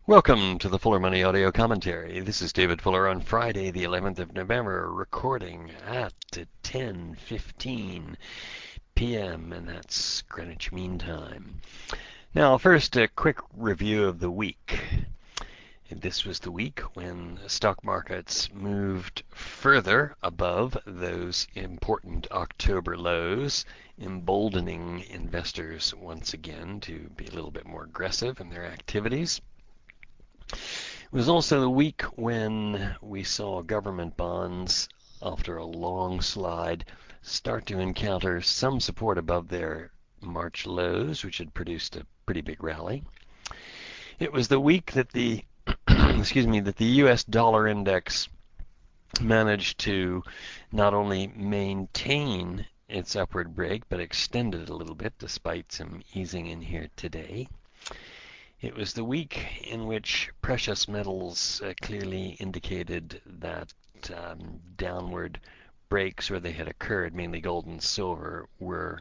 Welcome to the Fuller Money Audio Commentary. This is David Fuller on Friday, the 11th of November, recording at 10:15 p.m., and that's Greenwich Mean Time. Now, first, a quick review of the week. This was the week when stock markets moved further above those important October lows, emboldening investors once again to be a little bit more aggressive in their activities. It was also the week when we saw government bonds, after a long slide, start to encounter some support above their March lows, which had produced a pretty big rally. It was the week that the that the U.S. dollar index managed to not only maintain its upward break, but extend it a little bit despite some easing in here today. It was the week in which precious metals clearly indicated that downward breaks where they had occurred, mainly gold and silver, were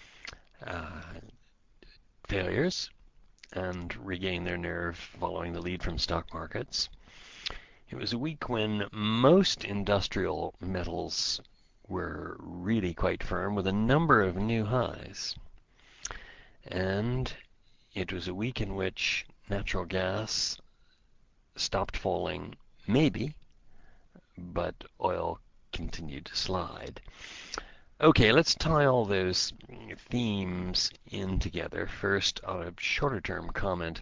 failures and regained their nerve following the lead from stock markets. It was a week when most industrial metals were really quite firm with a number of new highs. And it was a week in which natural gas stopped falling, maybe, but oil continued to slide. Okay, let's tie all those themes in together. First, on a shorter term comment,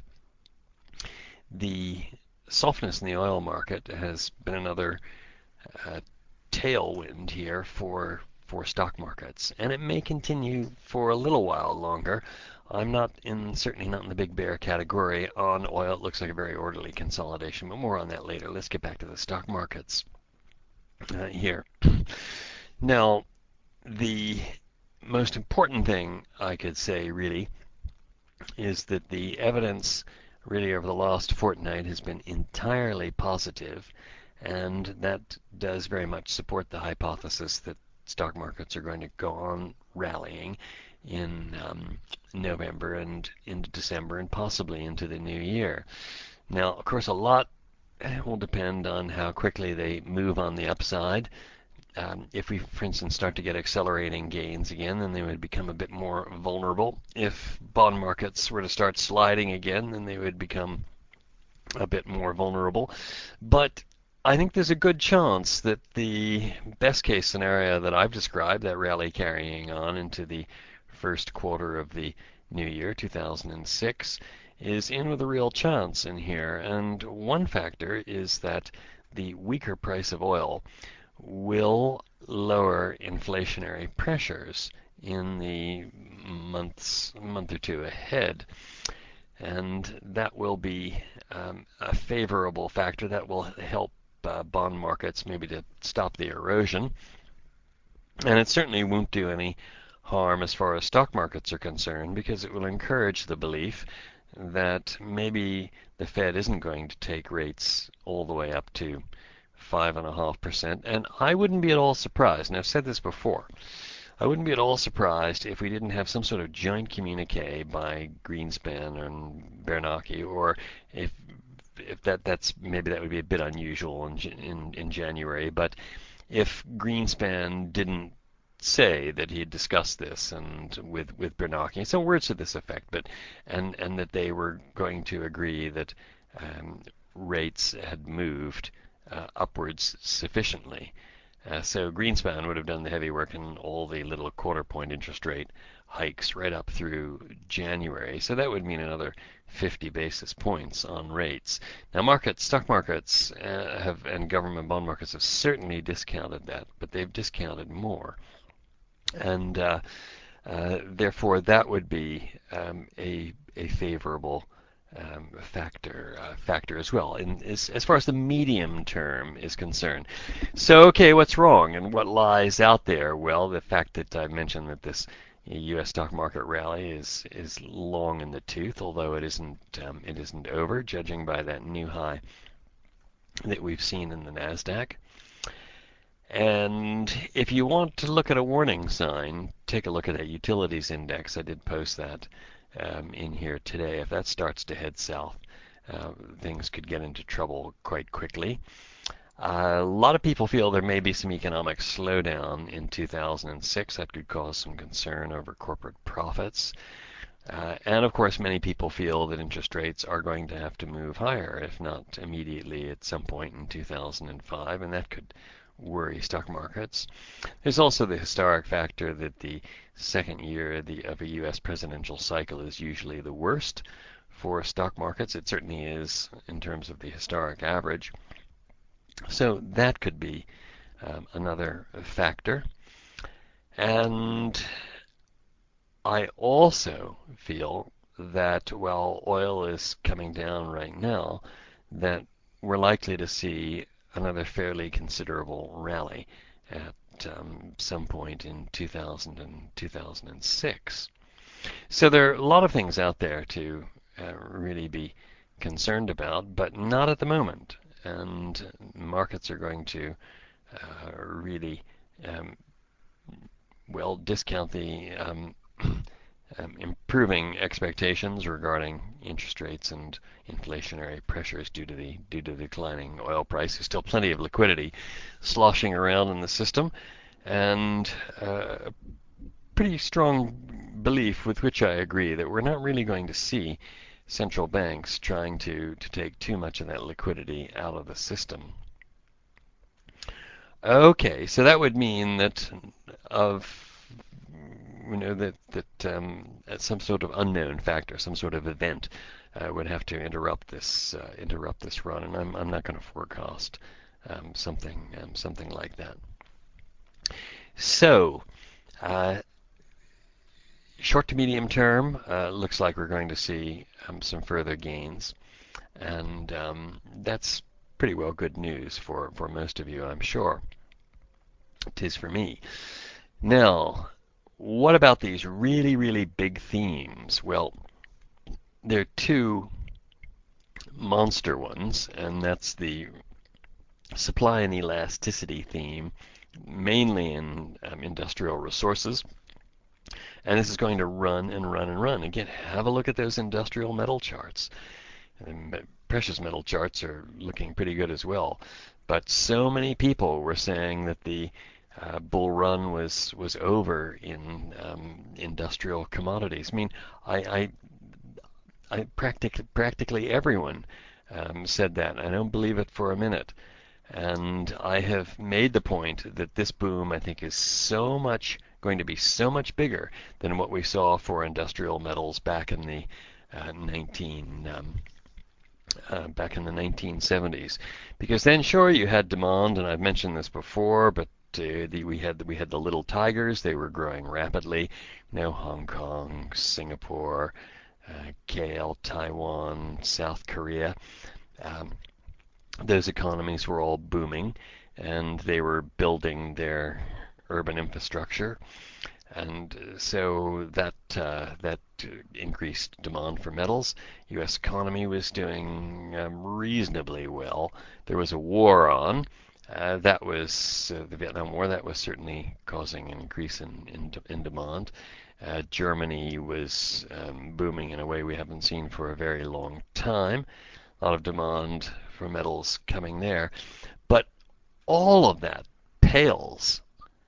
the softness in the oil market has been another tailwind here for stock markets, and it may continue for a little while longer. I'm certainly not in the big bear category. On oil, it looks like a very orderly consolidation, but more on that later. Let's get back to the stock markets here. Now, the most important thing I could say really is that the evidence really over the last fortnight has been entirely positive, and that does very much support the hypothesis that stock markets are going to go on rallying in November and into December and possibly into the new year. Now, of course, a lot will depend on how quickly they move on the upside. If we, for instance, start to get accelerating gains again, then they would become a bit more vulnerable. If bond markets were to start sliding again, then they would become a bit more vulnerable. But I think there's a good chance that the best case scenario that I've described, that rally carrying on into the first quarter of the new year, 2006, is in with a real chance in here. And one factor is that the weaker price of oil will lower inflationary pressures in the month or two ahead. And that will be a favorable factor that will help bond markets maybe to stop the erosion. And it certainly won't do any harm as far as stock markets are concerned, because it will encourage the belief that maybe the Fed isn't going to take rates all the way up to 5.5%. And I wouldn't be at all surprised, and I've said this before, I wouldn't be at all surprised if we didn't have some sort of joint communique by Greenspan and Bernanke, or if that's maybe that would be a bit unusual in January, but if Greenspan didn't say that he had discussed this and with Bernanke, some words to this effect, but and that they were going to agree that rates had moved upwards sufficiently. So Greenspan would have done the heavy work in all the little quarter point interest rate hikes right up through January. So that would mean another 50 basis points on rates. Now stock markets and government bond markets have certainly discounted that, but they've discounted more. And therefore that would be a favorable factor as well, as far as the medium term is concerned. So, okay, what's wrong and what lies out there? Well, the fact that I mentioned that this U.S. stock market rally is long in the tooth, although it isn't over, judging by that new high that we've seen in the Nasdaq. And if you want to look at a warning sign, take a look at that utilities index. I did post that in here today. If that starts to head south, things could get into trouble quite quickly. A lot of people feel there may be some economic slowdown in 2006 that could cause some concern over corporate profits. And of course, many people feel that interest rates are going to have to move higher, if not immediately, at some point in 2005, and that could worry stock markets. There's also the historic factor that the second year of a U.S. presidential cycle is usually the worst for stock markets. It certainly is in terms of the historic average. So that could be another factor. And I also feel that while oil is coming down right now, that we're likely to see another fairly considerable rally at some point in 2000 and 2006. So there are a lot of things out there to really be concerned about, but not at the moment. And markets are going to really, um, well, discount the improving expectations regarding interest rates and inflationary pressures due to the declining oil price. There's still plenty of liquidity sloshing around in the system, and a pretty strong belief with which I agree that we're not really going to see central banks trying to take too much of that liquidity out of the system. Okay, so that would mean that of that some sort of unknown factor, some sort of event, would have to interrupt this run, and I'm not going to forecast something like that. So, short to medium term, looks like we're going to see some further gains, and that's pretty well good news for most of you, I'm sure. It is for me. Now, what about these really, really big themes? Well, there are two monster ones, and that's the supply and elasticity theme, mainly in industrial resources. And this is going to run and run and run. Again, have a look at those industrial metal charts. And precious metal charts are looking pretty good as well. But so many people were saying that the bull run was over in industrial commodities. I mean, I practically everyone said that. I don't believe it for a minute. And I have made the point that this boom, I think, is going to be so much bigger than what we saw for industrial metals back in the 1970s. Because then, sure, you had demand, and I've mentioned this before, but we had the little tigers. They were growing rapidly. Hong Kong, Singapore, KL, Taiwan, South Korea. Those economies were all booming, and they were building their urban infrastructure, and so that increased demand for metals. U.S. economy was doing reasonably well. There was a war on. That was the Vietnam War. That was certainly causing an increase in demand. Germany was booming in a way we haven't seen for a very long time. A lot of demand for metals coming there. But all of that pales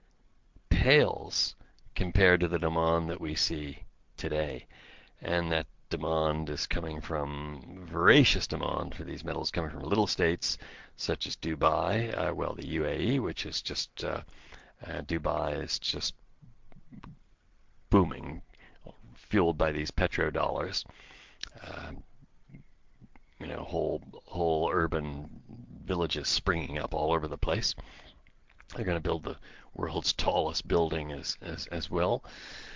compared to the demand that we see today. And that demand is coming from voracious demand for these metals coming from little states such as Dubai, the UAE, which is just Dubai is just booming, fueled by these petrodollars. Whole urban villages springing up all over the place. They're going to build the world's tallest building as well.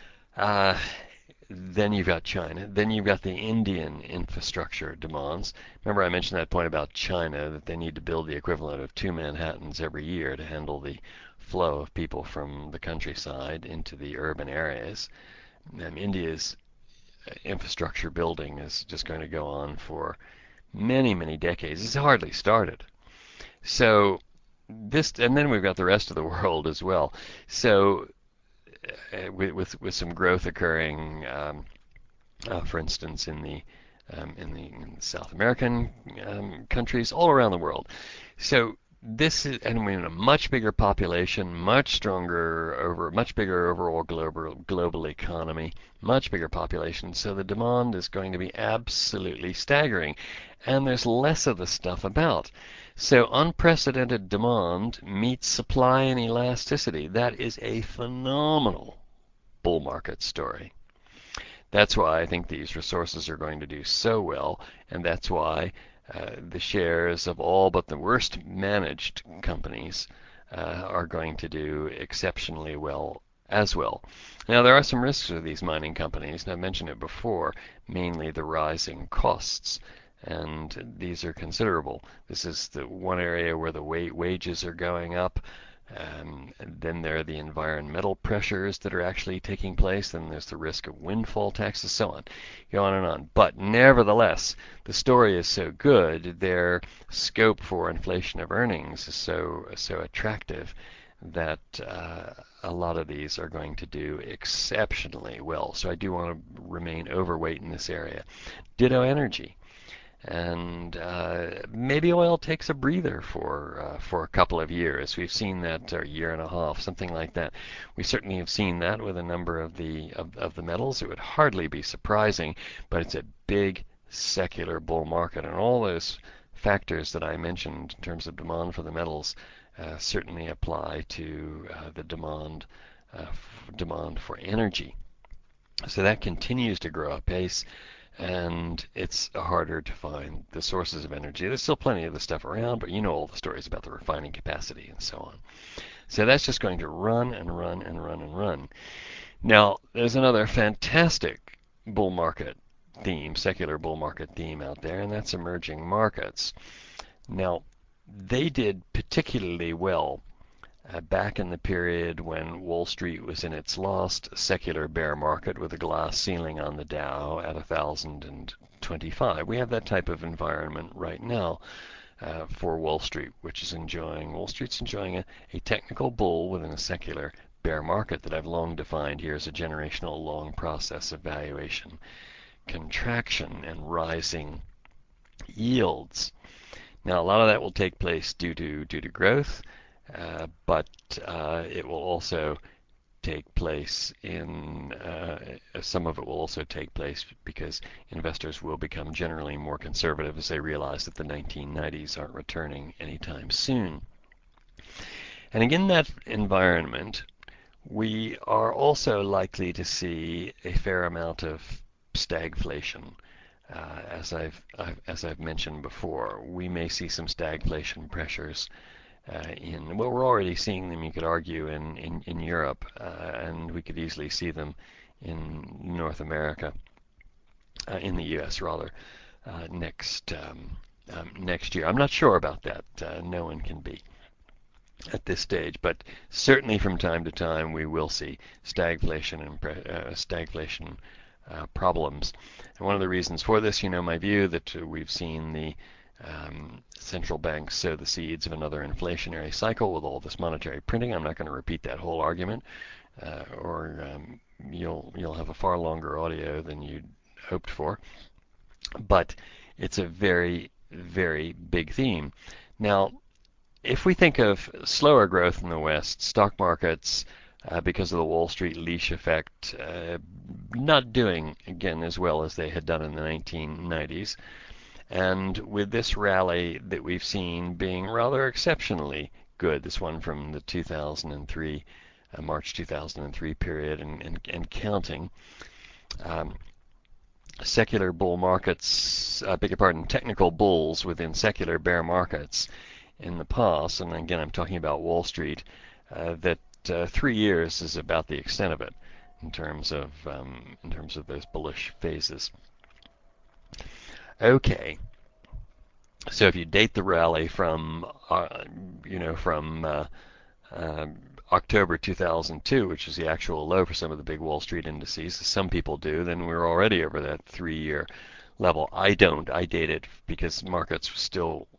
Then you've got China. Then you've got the Indian infrastructure demands. Remember I mentioned that point about China, that they need to build the equivalent of 2 Manhattans every year to handle the flow of people from the countryside into the urban areas. India's infrastructure building is just going to go on for many, many decades. It's hardly started. So and then we've got the rest of the world as well. So with some growth occurring, for instance, in the in the South American countries, all around the world. So this is, and we're in a much bigger population, much bigger overall global economy, much bigger population. So the demand is going to be absolutely staggering, and there's less of the stuff about. So unprecedented demand meets supply and elasticity. That is a phenomenal bull market story. That's why I think these resources are going to do so well, and that's why the shares of all but the worst managed companies are going to do exceptionally well as well. Now, there are some risks with these mining companies, and I've mentioned it before, mainly the rising costs. And these are considerable. This is the one area where the wages are going up. And then there are the environmental pressures that are actually taking place. Then there's the risk of windfall taxes, so on. Go on and on. But nevertheless, the story is so good, their scope for inflation of earnings is so attractive that a lot of these are going to do exceptionally well. So I do want to remain overweight in this area. Ditto energy. And maybe oil takes a breather for a couple of years. We've seen that, or a year and a half, something like that. We certainly have seen that with a number of the metals. It would hardly be surprising, but it's a big secular bull market, and all those factors that I mentioned in terms of demand for the metals certainly apply to the demand for energy. So that continues to grow apace, and it's harder to find the sources of energy. There's still plenty of the stuff around, but you know all the stories about the refining capacity and so on. So that's just going to run and run and run and run. Now, there's another fantastic bull market theme, secular bull market theme out there, and that's emerging markets. Now, they did particularly well back in the period when Wall Street was in its last secular bear market with a glass ceiling on the Dow at 1,025. We have that type of environment right now for Wall Street, Wall Street's enjoying a technical bull within a secular bear market that I've long defined here as a generational long process of valuation contraction and rising yields. Now, a lot of that will take place due to growth, but it will also take place in some of it will also take place because investors will become generally more conservative as they realize that the 1990s aren't returning anytime soon. And again, in that environment, we are also likely to see a fair amount of stagflation. As I've mentioned before, we may see some stagflation pressures we're already seeing them, you could argue, in Europe, and we could easily see them in North America, in the U.S. rather, next year. I'm not sure about that. No one can be at this stage, but certainly from time to time we will see stagflation problems. And one of the reasons for this, my view that we've seen the central banks sow the seeds of another inflationary cycle with all this monetary printing. I'm not going to repeat that whole argument, or you'll have a far longer audio than you'd hoped for. But it's a very, very big theme. Now, if we think of slower growth in the West, stock markets, because of the Wall Street leash effect, not doing, again, as well as they had done in the 1990s, and with this rally that we've seen being rather exceptionally good, this one from the 2003, March 2003 period and counting, secular bull markets, technical bulls within secular bear markets in the past, and again I'm talking about Wall Street, that 3 years is about the extent of it in terms of those bullish phases. Okay, so if you date the rally from October 2002, which is the actual low for some of the big Wall Street indices, as some people do, then we're already over that 3-year level. I don't. I date it because markets still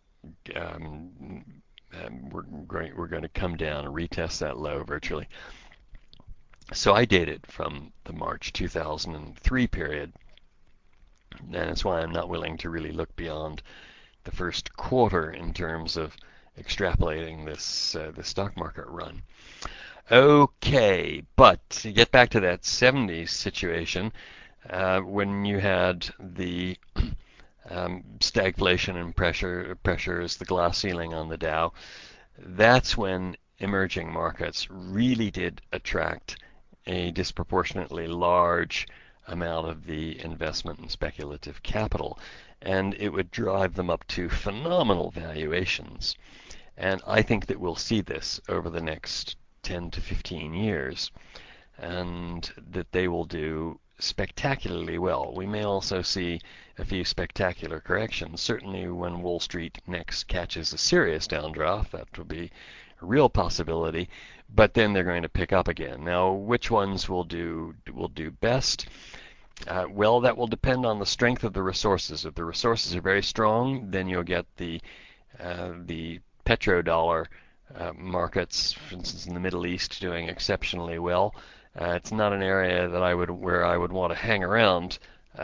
we're going to come down and retest that low virtually. So I date it from the March 2003 period. And that's why I'm not willing to really look beyond the first quarter in terms of extrapolating this stock market run. Okay, but to get back to that 70s situation, when you had the stagflation and pressures, the glass ceiling on the Dow, that's when emerging markets really did attract a disproportionately large amount of the investment and speculative capital, and it would drive them up to phenomenal valuations. And I think that we'll see this over the next 10 to 15 years, and that they will do spectacularly well. We may also see a few spectacular corrections. Certainly when Wall Street next catches a serious downdraft, that will be a real possibility, but then they're going to pick up again. Now, which ones will do best? Well, that will depend on the strength of the resources. If the resources are very strong, then you'll get the petrodollar markets, for instance, in the Middle East, doing exceptionally well. It's not an area that I would want to hang around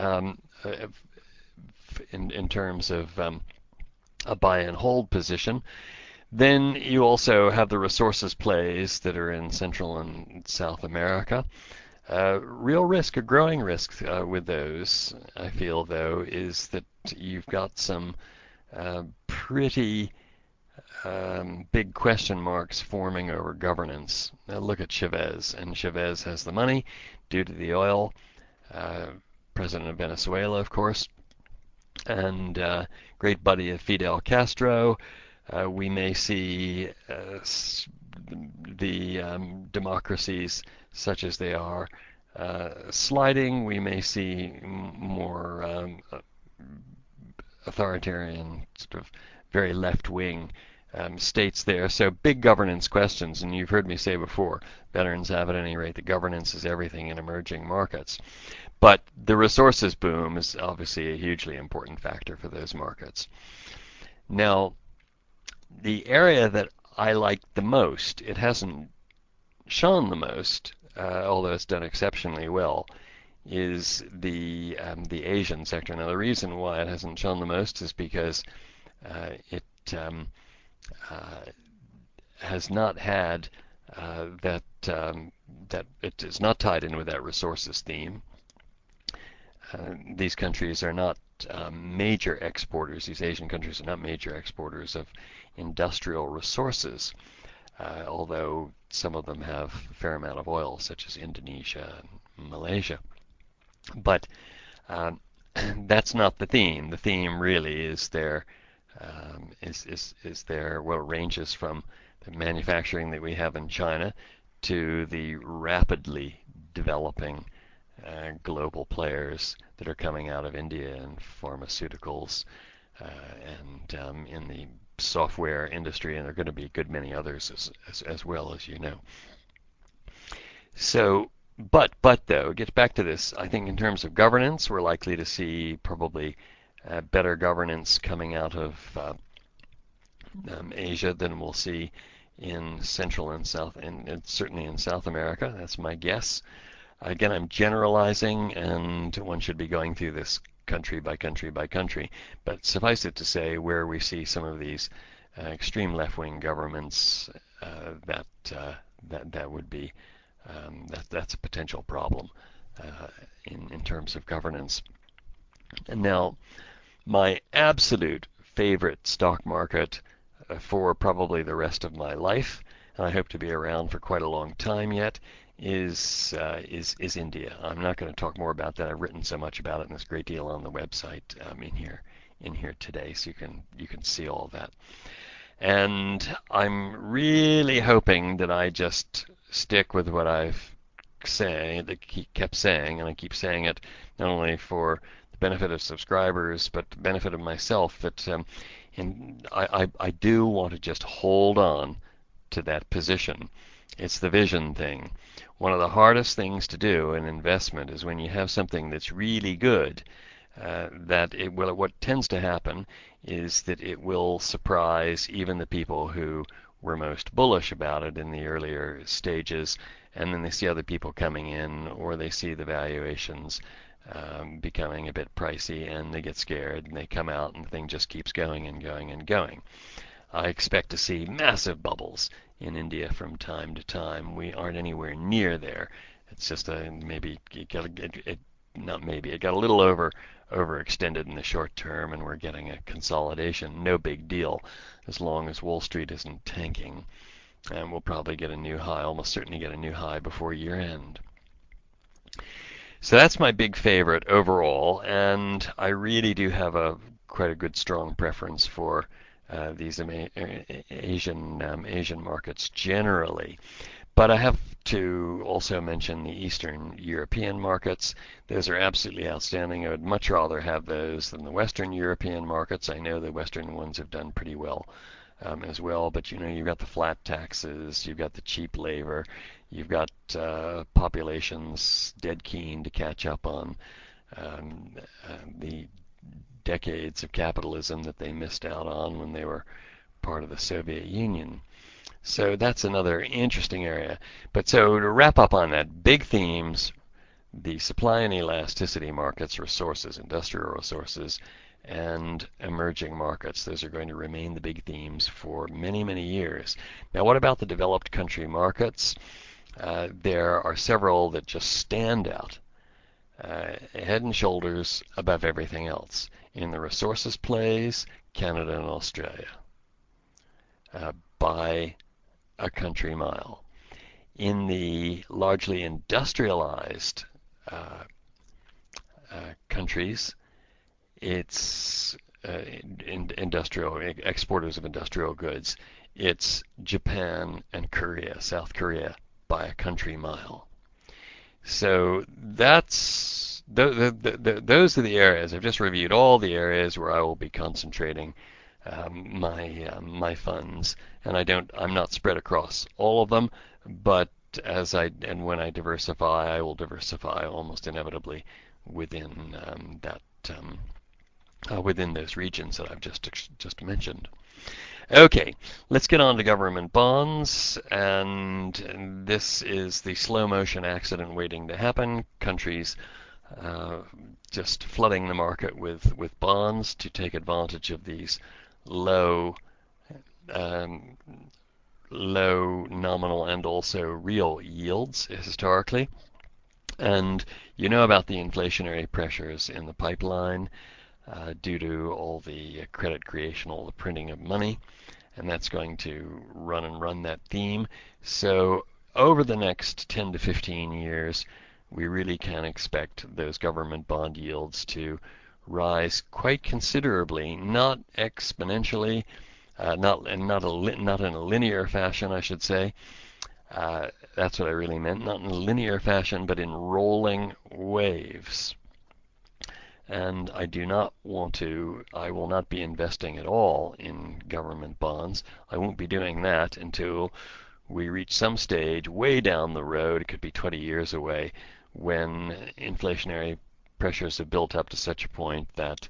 in terms of a buy and hold position. Then you also have the resources plays that are in Central and South America. Real risk, a growing risk with those, I feel, though, is that you've got some pretty big question marks forming over governance. Now look at Chavez, and Chavez has the money due to the oil, president of Venezuela, of course, and great buddy of Fidel Castro. We may see the democracies, such as they are, sliding. We may see more authoritarian, sort of very left-wing states there. So big governance questions, and you've heard me say before, veterans have at any rate that governance is everything in emerging markets. But the resources boom is obviously a hugely important factor for those markets. Now, the area that I like the most, it hasn't shone the most, although it's done exceptionally well, is the Asian sector. Now, the reason why it hasn't shone the most is because it has not had that it is not tied in with that resources theme. These countries are not major exporters. These Asian countries are not major exporters of industrial resources, although some of them have a fair amount of oil, such as Indonesia and Malaysia. But that's not the theme. The theme really is their well, it ranges from the manufacturing that we have in China to the rapidly developing global players that are coming out of India in pharmaceuticals and in the software industry, and there are going to be a good many others as well, as you know. So, but though, it gets back to this. I think in terms of governance, we're likely to see probably better governance coming out of Asia than we'll see in Central and South, and certainly in South America. That's my guess. Again, I'm generalizing, and one should be going through this country by country by country. But suffice it to say, where we see some of these extreme left-wing governments, that would be that's a potential problem in terms of governance. And now, my absolute favorite stock market for probably the rest of my life, and I hope to be around for quite a long time yet, is India. I'm not going to talk more about that. I've written so much about it, and there's a great deal on the website in here today, so you can see all that. And I'm really hoping that I just stick with what I've kept saying, and I keep saying it not only for the benefit of subscribers, but the benefit of myself, that I do want to just hold on to that position. It's the vision thing. One of the hardest things to do in investment is when you have something that's really good, what tends to happen is that it will surprise even the people who were most bullish about it in the earlier stages, and then they see other people coming in, or they see the valuations becoming a bit pricey, and they get scared and they come out and the thing just keeps going and going and going. I expect to see massive bubbles in India from time to time. We aren't anywhere near there. It's just maybe it got a little overextended in the short term, and we're getting a consolidation. No big deal, as long as Wall Street isn't tanking. And we'll probably get a new high, almost certainly get a new high before year end. So that's my big favorite overall, and I really do have quite a good strong preference for these Asian markets generally. But I have to also mention the Eastern European markets. Those are absolutely outstanding. I would much rather have those than the Western European markets. I know the Western ones have done pretty well as well, but you've got the flat taxes, you've got the cheap labor, you've got populations dead keen to catch up on the decades of capitalism that they missed out on when they were part of the Soviet Union. So that's another interesting area. But so to wrap up on that, big themes: the supply and elasticity markets, resources, industrial resources, and emerging markets. Those are going to remain the big themes for many, many years. Now, what about the developed country markets? There are several that just stand out head and shoulders above everything else. In the resources plays, Canada and Australia by a country mile. In the largely industrialized countries, it's industrial exporters of industrial goods. It's Japan and Korea, South Korea, by a country mile. So those are the areas. I've just reviewed all the areas where I will be concentrating my funds, and I'm not spread across all of them, but when I diversify, I will diversify almost inevitably within within those regions that I've just mentioned. Okay, let's get on to government bonds, and this is the slow motion accident waiting to happen. Countries just flooding the market with bonds to take advantage of these low nominal and also real yields historically. And you know about the inflationary pressures in the pipeline due to all the credit creation, all the printing of money, and that's going to run that theme. So over the next 10 to 15 years, we really can expect those government bond yields to rise quite considerably, not exponentially, not in a linear fashion, I should say. That's what I really meant, not in a linear fashion, but in rolling waves. And I will not be investing at all in government bonds. I won't be doing that until we reach some stage way down the road, it could be 20 years away, when inflationary pressures have built up to such a point that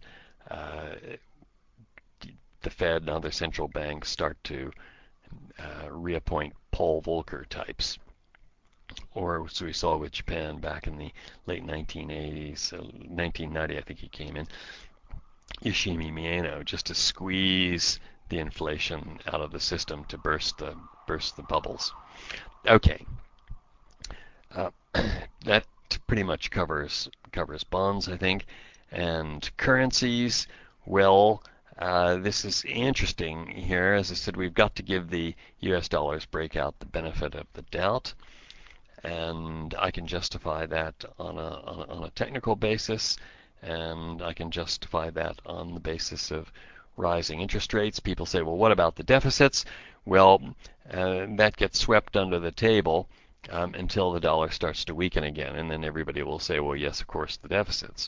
the Fed and other central banks start to reappoint Paul Volcker types, or as we saw with Japan back in the late 1980s, 1990 I think he came in, Yoshimi Mieno, just to squeeze the inflation out of the system to burst the bubbles. Okay, that pretty much covers bonds, I think, and currencies. Well, this is interesting here. As I said, we've got to give the U.S. dollars breakout the benefit of the doubt, and I can justify that on a technical basis, and I can justify that on the basis of rising interest rates. People say, well, what about the deficits? Well, that gets swept under the table until the dollar starts to weaken again, and then everybody will say, well, yes, of course, the deficits.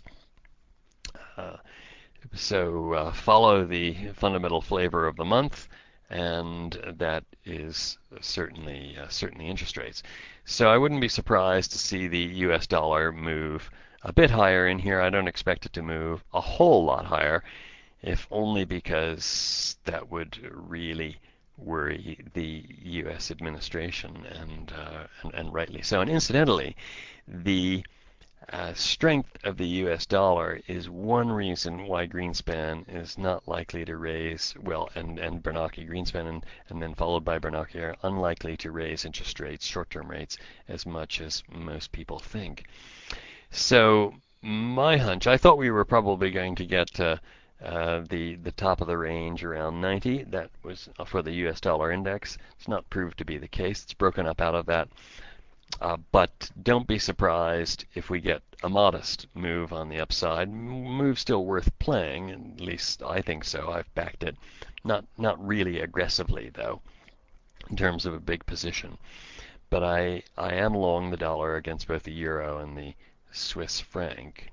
So follow the fundamental flavor of the month, and that is certainly interest rates. So I wouldn't be surprised to see the U.S. dollar move a bit higher in here. I don't expect it to move a whole lot higher, if only because that would really worry the U.S. administration, and rightly so. And incidentally, the Strength of the U.S. dollar is one reason why Greenspan is not likely to raise, well, and Bernanke, Greenspan, and then followed by Bernanke are unlikely to raise interest rates, short-term rates, as much as most people think. So my hunch, I thought we were probably going to get the top of the range around 90. That was for the U.S. dollar index. It's not proved to be the case. It's broken up out of that. But don't be surprised if we get a modest move on the upside. Move still worth playing, at least I think so. I've backed it. Not really aggressively though, in terms of a big position. But I am long the dollar against both the euro and the Swiss franc.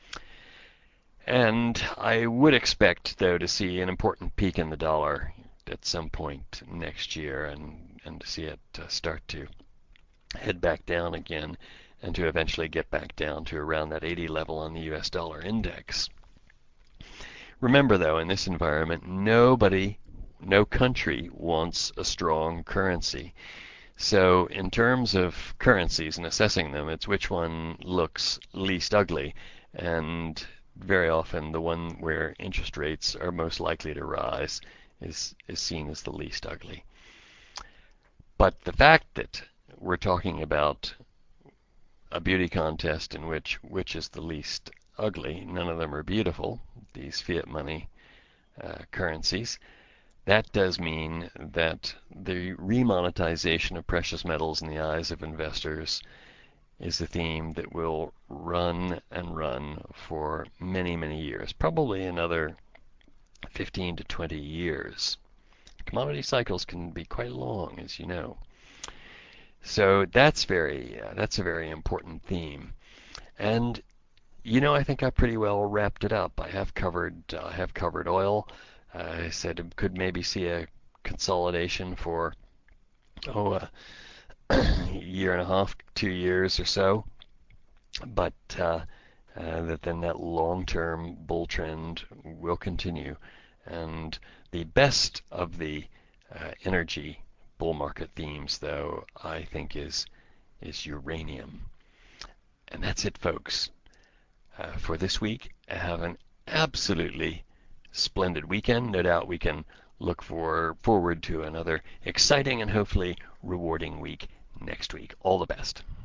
And I would expect, though, to see an important peak in the dollar at some point next year and to see it start to head back down again and to eventually get back down to around that 80 level on the US dollar index. Remember, though, in this environment, no country wants a strong currency. So in terms of currencies and assessing them, it's which one looks least ugly, and very often the one where interest rates are most likely to rise is seen as the least ugly. But the fact that we're talking about a beauty contest in which is the least ugly, none of them are beautiful, these fiat money currencies, that does mean that the remonetization of precious metals in the eyes of investors is a theme that will run and run for many, many years, probably another 15 to 20 years. Commodity cycles can be quite long, as you know. So that's a very important theme. And I think I pretty well wrapped it up. I have covered oil. I said it could maybe see a consolidation for a year and a half, 2 years or so, but that then that long-term bull trend will continue. And the best of the energy bull market themes, though, I think is uranium. And that's it, folks, for this week. Have an absolutely splendid weekend. No doubt we can look forward to another exciting and hopefully rewarding week next week. All the best.